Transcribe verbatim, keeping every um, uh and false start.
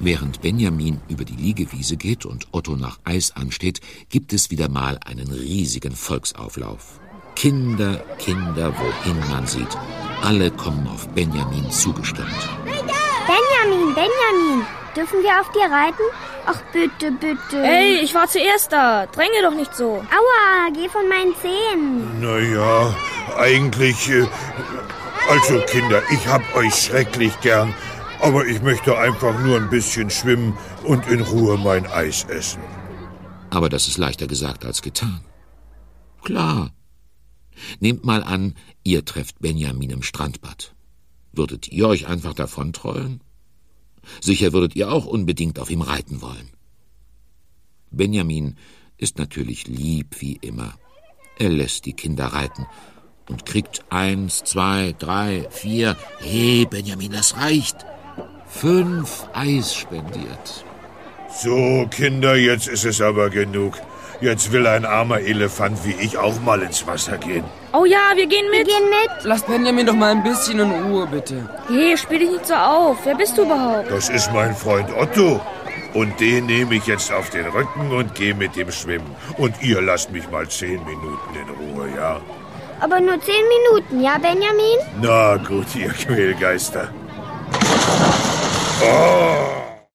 Während Benjamin über die Liegewiese geht und Otto nach Eis ansteht, gibt es wieder mal einen riesigen Volksauflauf. Kinder, Kinder, wohin man sieht. Alle kommen auf Benjamin zugestürmt. Benjamin, Benjamin, dürfen wir auf dir reiten? Ach, bitte, bitte. Hey, ich war zuerst da. Dränge doch nicht so. Aua, geh von meinen Zehen. Naja, eigentlich... Äh, also, Kinder, ich hab euch schrecklich gern. Aber ich möchte einfach nur ein bisschen schwimmen und in Ruhe mein Eis essen. Aber das ist leichter gesagt als getan. Klar. Nehmt mal an, ihr trefft Benjamin im Strandbad. Würdet ihr euch einfach davontrollen? Sicher würdet ihr auch unbedingt auf ihm reiten wollen. Benjamin ist natürlich lieb wie immer. Er lässt die Kinder reiten und kriegt eins, zwei, drei, vier... Hey, Benjamin, das reicht. Fünf Eis spendiert. So, Kinder, jetzt ist es aber genug. Jetzt will ein armer Elefant wie ich auch mal ins Wasser gehen. Oh ja, wir gehen mit. Wir gehen mit. Lasst Benjamin doch mal ein bisschen in Ruhe, bitte. Hey, spiel dich nicht so auf. Wer bist du überhaupt? Das ist mein Freund Otto. Und den nehme ich jetzt auf den Rücken und gehe mit dem schwimmen. Und ihr lasst mich mal zehn Minuten in Ruhe, ja? Aber nur zehn Minuten, ja, Benjamin? Na gut, ihr Quälgeister. Oh!